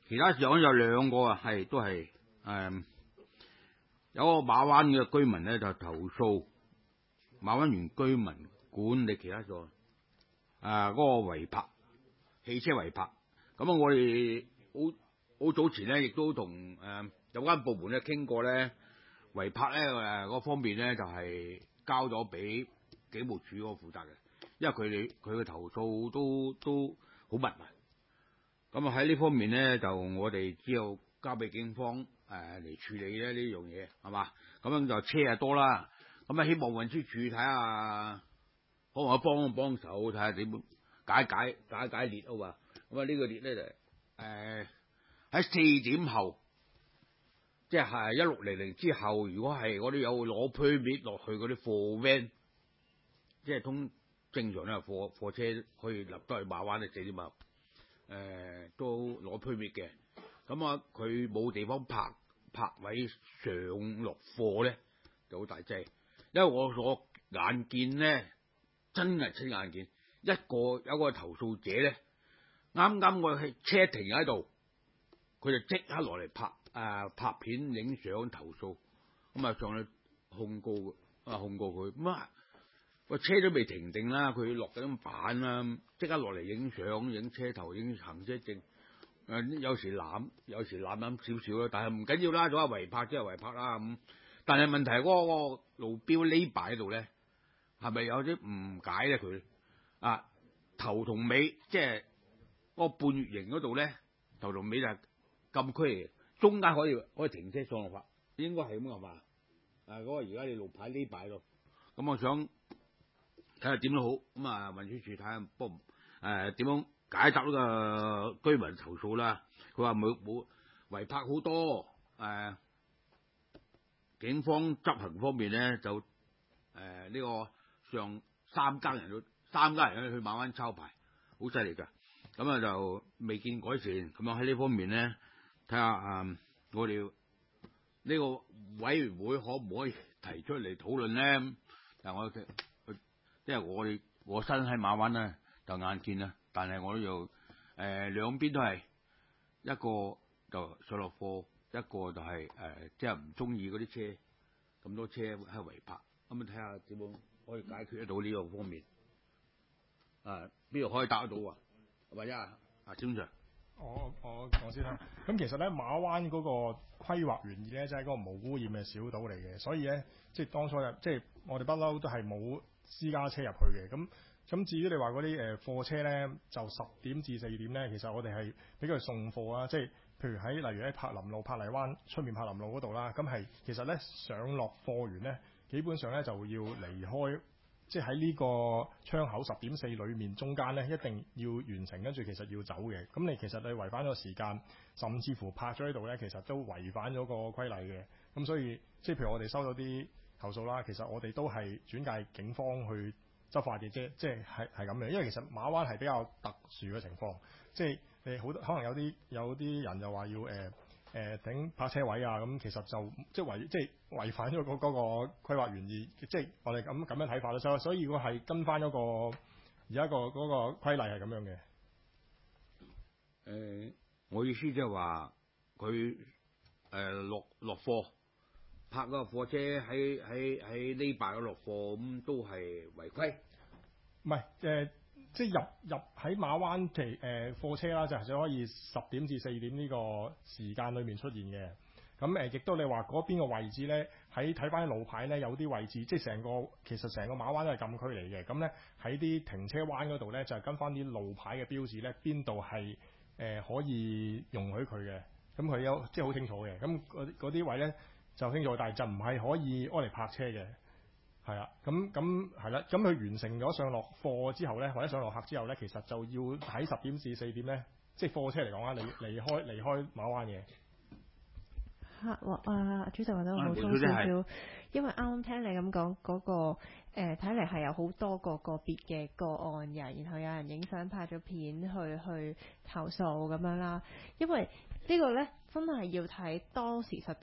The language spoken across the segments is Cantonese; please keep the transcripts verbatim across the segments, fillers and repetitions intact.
其他時候有兩個啊，係都係誒、嗯、有個馬灣嘅居民咧就投訴馬灣園居民管理其他座誒嗰個違泊汽車違泊。咁啊，我哋好好早前咧，亦都同誒、呃、有關部門咧傾過咧，違泊咧誒嗰方面咧就係、是、交咗俾警務處嗰個負責嘅，因為佢哋佢嘅投訴都都好密啊。咁啊喺呢方面咧，就我哋只有交俾警方誒嚟、呃、處理咧呢樣嘢，係嘛？咁樣就車啊多啦。咁啊，希望運輸署睇下，可唔可以幫幫手睇下點解解解解列啊嘛？咁啊，呢個列咧就誒喺四點後，即係一六零零之後，如果係嗰啲有攞 permit 落去嗰啲貨 van，即係通正常咧貨貨車可以入得去馬灣嘅四點後。誒、呃、都攞 permit 嘅，咁啊佢冇地方泊泊位上落貨咧，就好大劑。因為我所眼見咧，真係親眼見一個有個投訴者咧，啱啱我係車停喺度，佢就即刻落嚟拍誒拍片影相投訴，咁啊上去控告啊控告佢咁啊。個車都未停定啦，佢落緊板啦，即刻落嚟影相、影車頭、影行車證。誒、呃、有時攬，有時攬攬少少啦，但係唔緊要啦，做下違泊即係違泊啦咁。但係問題係嗰個路標呢擺喺度咧，係咪有啲誤解咧？佢啊頭同尾即係嗰個半月形嗰度咧，頭同尾就係禁區嚟嘅，中間可以可以停車上落泊，應該係咁係嘛？啊嗰、嗰個而家你路牌呢擺度，咁我想。睇下點都好，咁啊運輸署睇下幫誒點樣解答呢個居民投訴啦。佢話冇冇違泊好多，誒、呃、警方執行方面咧就誒呢、呃這個上三更人都三更人去馬灣抄牌，好犀利㗎。咁啊就未見改善，咁樣喺呢方面咧睇下啊，我哋呢個委員會可唔可以提出嚟討論咧？但我。因為我哋我身喺馬灣咧，就眼見啦。但係我都有誒兩邊都係一個就上落貨，一個就係、是、誒、呃、即係唔中意嗰啲車咁多車喺違泊。咁啊睇下點樣可以解決得到呢個方面。啊邊度可以答得到啊？或者啊啊張 Sir， 我我講先啦。咁其實咧馬灣嗰個規劃原意咧，就係、是、嗰個無污染嘅小島嚟嘅，所以咧即係當初入即係我哋不嬲都係冇私家車入去嘅。咁咁至於你話嗰啲誒貨車咧，就十點至四點咧，其實我哋係俾佢送貨啊，即係譬如喺例如喺柏林路、柏麗灣出面柏林路嗰度啦，咁係其實咧上落貨源咧，基本上咧就要離開，即係喺呢個窗口十點四裏面中間咧，一定要完成，跟住其實要走嘅。咁你其實你違反咗時間，甚至乎泊咗喺度咧，其實都違反咗個規例嘅。咁所以即係譬如我哋收到啲投訴啦，其實我哋都係轉介警方去執法嘅啫，即係係係咁嘅。因為其實馬灣係比較特殊嘅情況，即係你好多可能有啲有啲人就話要誒誒頂泊車位啊，咁其實就即係違即係違反咗嗰嗰個規劃原意，即係我哋咁咁樣睇法咯。所以所以如果係跟翻嗰個而家個嗰個規例係咁樣嘅。誒、 呃，我意思即係話佢誒落落貨。泊個貨車喺喺喺呢排嗰落貨咁都係違規， 唔係誒，即係入入喺馬灣其誒貨車啦，就係只可以十點至四點呢個時間裏面出現嘅。咁誒，亦都你話嗰邊個位置咧，喺睇翻啲路牌咧，有啲位置即係成個其實成個馬灣都係禁區嚟嘅。咁咧喺啲停車灣嗰度咧，就係、是、跟翻啲路牌嘅標誌咧，邊度係誒可以容許佢嘅。咁佢有即係好清楚嘅。咁嗰啲位咧。就清楚，但係就唔係可以攞嚟泊車嘅，係啊，咁咁係啦，咁佢完成咗上落貨之後咧，或者上落客之後咧，其實就要喺十點至四點咧，即係貨車嚟講啊，離離開離開馬灣嘅。 嚇！啊，主席或者我補充少少，因為啱啱聽你咁講嗰個誒，睇嚟係有好多個個別嘅個案嘅，然後有人影相拍咗片去去投訴咁樣啦。因為呢個咧真係要睇當時實際。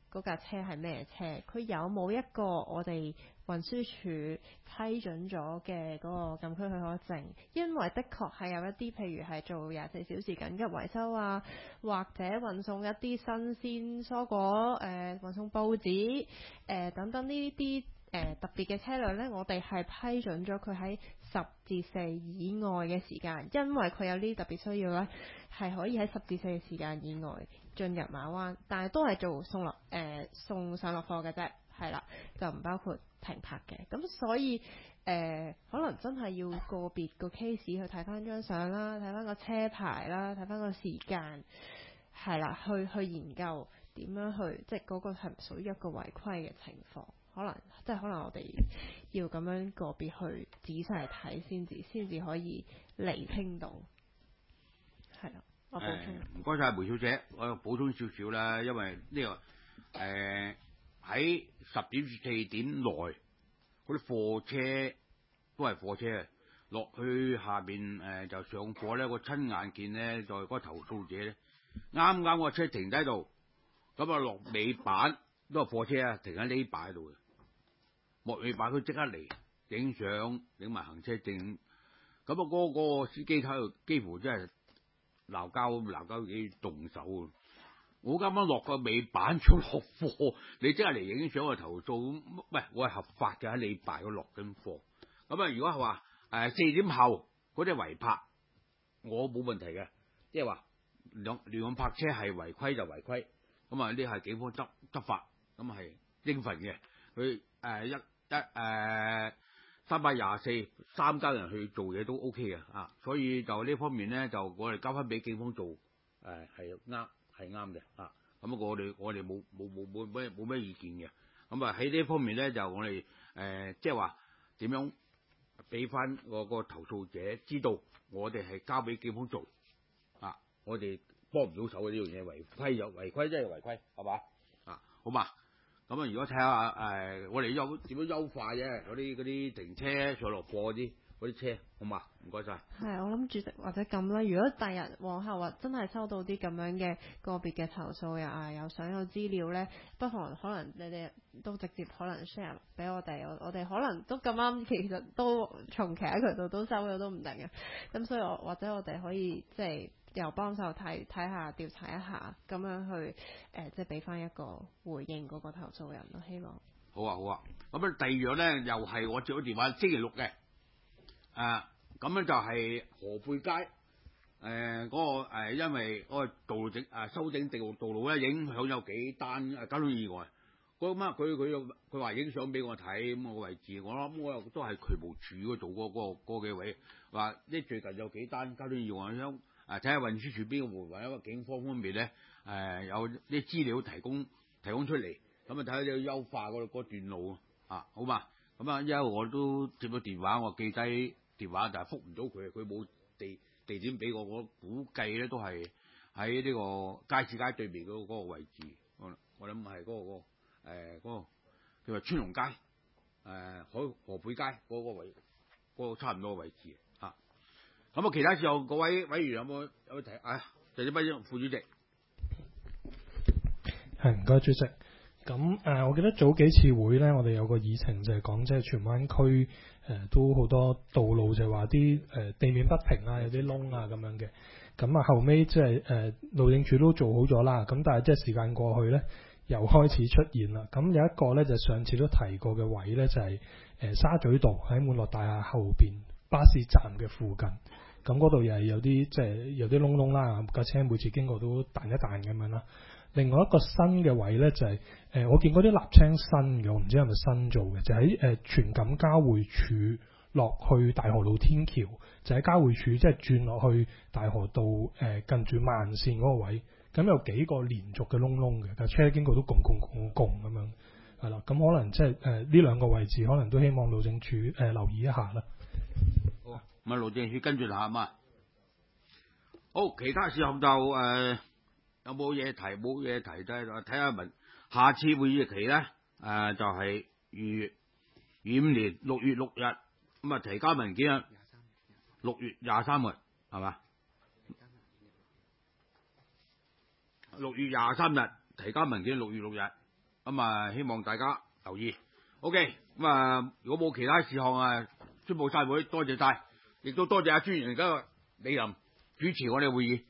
嗰架車係咩車，佢有冇一個我哋運輸署批准咗嘅嗰個禁區許可證？因為的確係有一啲，譬如係做廿四小時緊急維修啊，或者運送一啲新鮮蔬果、誒、呃、運送報紙、誒、呃、等等呢啲誒特別嘅車輛呢，我哋係批准咗佢喺十至四以外嘅時間，因為佢有呢啲特別需要呢，係可以喺十至四嘅時間以外進入馬灣，但係都係做送落誒、呃、送上落貨嘅啫，係啦，就唔包括停泊嘅。咁所以誒、呃，可能真係要個別個 case 去睇翻張相啦，睇翻個車牌啦，睇翻個時間，係啦，去去研究點樣去，即係嗰個係屬於一個違規嘅情況。可能即係可能我哋要咁樣個別去仔細睇先至，先至可以釐清到。係啦，我補充。 唔該晒梅小姐，我補充少少啦，因為呢、這個誒喺十點至四點內嗰啲貨車都係貨車落去下邊誒、呃、就上貨咧，我親眼見咧就係、是、嗰個投訴者咧，啱啱個車停低度，咁啊落尾板都係貨車啊，停喺呢擺度嘅。莫尾板佢即刻嚟影相，影埋行車證。咁啊，嗰個司機喺度幾乎真係鬧交，鬧交幾動手啊！我啱啱落個尾板出落貨，你即係嚟影相去投訴，喂，我係合法嘅，喺你擺嗰落緊貨。咁啊，如果係話誒四點後嗰啲違泊，我冇問題嘅，即係話兩亂咁泊車係違規就違規。咁啊，呢係警方執執法，咁係應份嘅。佢誒一一誒三百廿四三家人去做嘢都 O K 嘅啊，所以就呢方面咧，就我哋交翻俾警方做誒係啱係啱嘅啊。咁我哋我哋冇冇冇冇咩冇咩意見嘅。咁啊喺呢方面咧，就我哋誒即係話點樣俾翻個個投訴者知道，我哋係交俾警方做啊，我哋幫唔到手嘅呢樣嘢，違規就違規，真係違規，係嘛啊？好嘛？咁啊，如果睇下誒，我哋優點樣優化啫？嗰啲嗰啲停車上落貨嗰啲嗰啲車，好嘛？唔該晒。係， 我諗主席或者咁啦。如果第日往後話真係收到啲咁樣嘅個別嘅投訴，又啊有相有資料咧，不妨可能你哋都直接可能 share 俾我哋，我我哋可能都咁啱，其實都從其他渠道都收咗都唔定嘅。咁所以我或者我哋可以即係。又幫手睇睇下調查一下，咁樣去誒、呃，即係俾翻一個回應嗰個投訴人咯。希望好啊好啊。咁啊第二樣咧，又係我接咗電話，星期六嘅誒，咁咧就係河背街誒嗰、呃那個誒、呃，因為嗰個道路整誒修整道路道路咧，影響有幾單誒交通意外。咁啊，佢佢佢話影相俾我睇咁個位置，我諗我又都係渠務署嗰度嗰嗰嗰幾位話，呢最近有幾單交通意外咁。啊！睇下運輸署邊個部門或者警方方面咧，誒、呃、有啲資料提供提供出嚟，咁啊睇下有優化嗰嗰段路啊，好嘛？咁啊，因為我都接咗電話，我記低電話，但係覆唔到佢，佢冇地地點俾我，我估計咧都係喺呢個街市街對面嗰嗰個位置，我我諗係嗰個、嗰個誒嗰、嗰個叫做川龍街誒海河背街嗰個位嗰、嗰個差唔多嘅位置。咁啊！其他時候各位委員有冇有冇提啊？謝謝輝副主席， 係唔該主席。咁誒、呃，我記得早幾次會咧，我哋有個議程就係講即係荃灣區誒、呃、都好多道路就係話啲誒地面不平啊，有啲窿啊咁樣嘅。咁啊後尾即係誒路政署都做好咗啦。咁但係即係時間過去咧，又開始出現啦。咁有一個咧就上次都提過嘅位咧，就係、是、誒、呃、沙咀道喺滿樂大廈後邊巴士站嘅附近。咁嗰度又係有啲即係有啲窿窿啦，架車每次經過都彈一彈咁樣啦。另外一個新嘅位咧就係、是、誒、呃，我見嗰啲瀝青新嘅，我唔知係咪新做嘅，就喺誒荃錦交匯處落去大河道天橋，就喺交匯處即係轉落去大河道誒、呃、近住慢線嗰個位，咁有幾個連續嘅窿窿嘅，架車經過都拱拱拱拱咁樣，係啦。咁可能即係誒呢兩個位置，可能都希望路政署誒、呃、留意一下啦。 咁啊，路政署跟住下嘛。好，其他時候就誒、呃、有冇嘢提？冇嘢提低就睇下文。下次會議期咧誒、呃、就係、是、二月二五年六月六日，咁啊提交文件啊，六月廿三日係嘛？六月廿三日提交文件，六月六日咁啊，希望大家留意。OK，咁啊，如果冇其他事項啊，宣佈晒會，多謝晒，亦都多謝阿朱元而家李林主持我哋會議。